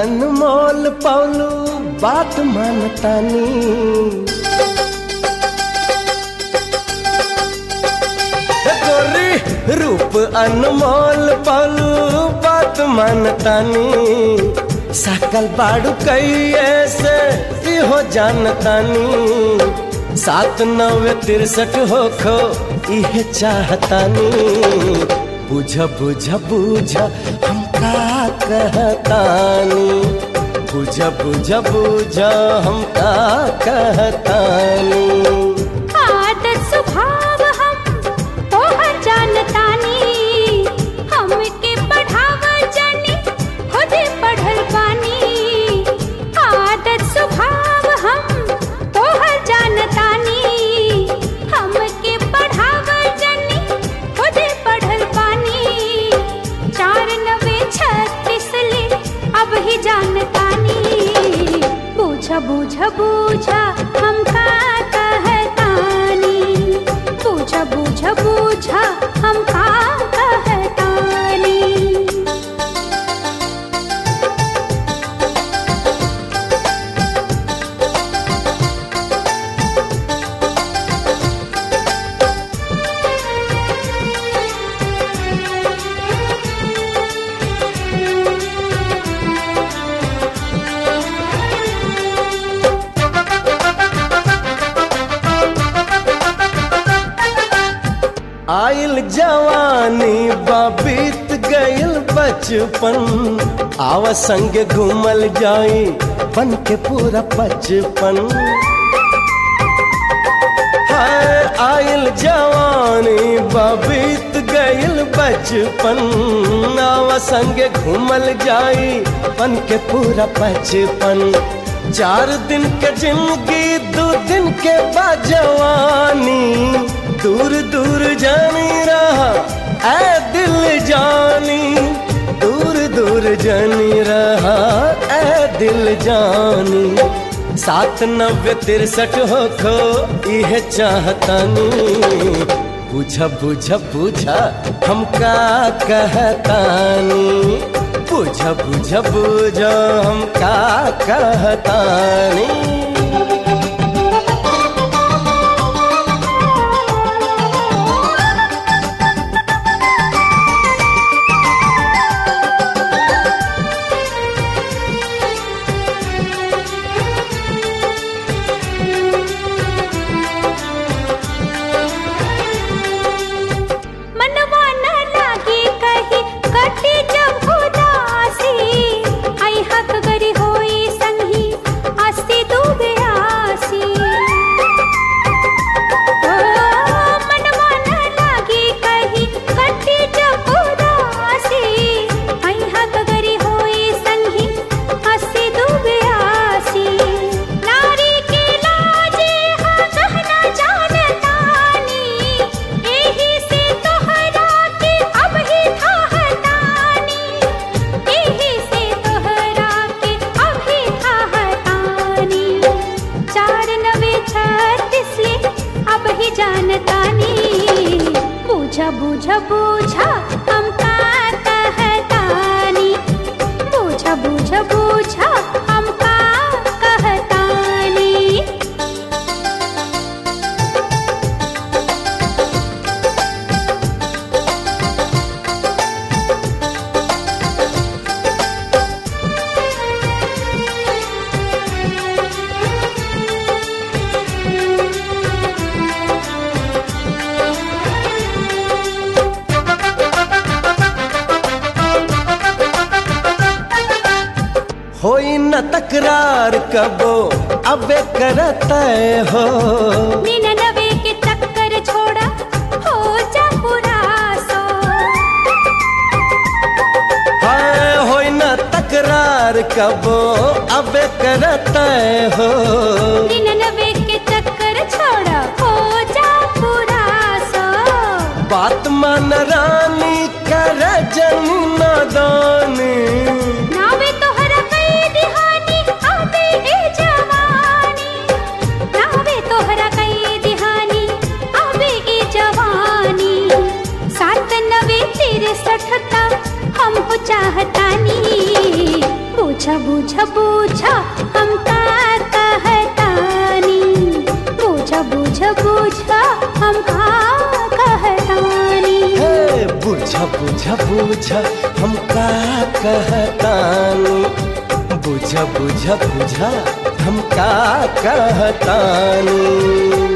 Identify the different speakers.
Speaker 1: अनमोल पौलू बात मानतानी। गोरी रूप अनमोल पौलू बात मानतानी। सकल बाड़ू कैये से इहो जानतानी। 7963 होखो इहे चाहतानी। बुझ बुझ बुझ हम का कहतानी। बुझ बुझ बुझ हम का कहतानी।
Speaker 2: आदत स्वभाव हम तोहर जानतानी। हमके पढ़ावा जानी खुदे पढ़ल बानी। आदत स्वभाव हम तोहर जानतानी। हमके पढ़ावा जानी खुदे पढ़ल बानी। 4936 ले अब ही जानतानी। बूझ बूझ बूझ हम का कहतानी। बूझ बूझ बूझ हम का कहतानी।
Speaker 1: आइल जवानी बीत गइल बचपन। आवा संगे घूमल जाई बन के पूरा बचपन। हाय आइल जवानी बीत गइल बचपन। आवा संगे घूमल जाई बन के पूरा बचपन। 4 दिन के जिंदगी 2 दिन के बाद जवानी। दूर दूर जानी रहा ऐ दिल जानी। दूर दूर जानी रहा ऐ दिल जानी। 7963 होखो इहे चाहतानी। बुझ बुझ बुझ हम का कहतानी। बुझ बुझ बुझ हम का कहतानी।
Speaker 2: बूझ बूझ हम का कहतानी। बूझ बूझ बूझ हम का कहतानी।
Speaker 1: होई न तकरार कबो अबे करता हो।
Speaker 2: 99 के चक्कर छोड़ा हो जा पूरा 100।
Speaker 1: हाय होई न तकरार कबो अबे करता हो।
Speaker 2: 99 के चक्कर छोड़ा हो जा पूरा 100।
Speaker 1: बात मान रानी कर जनी नादानी।
Speaker 2: नावे तोहरा कई दिहानी आबे ए जवानी। नावे तोहरा कई दिहानी आबे ए जवानी। 9763 हम हो चाहतानी। बूझ बूझ बूझ हम का कहतानी, बूझ बूझ बूझ हम का कहतानी।
Speaker 1: हे बुझ बुझ बुझ हम का कहतानी, बुझ बुझ बुझ हम का कहतानी।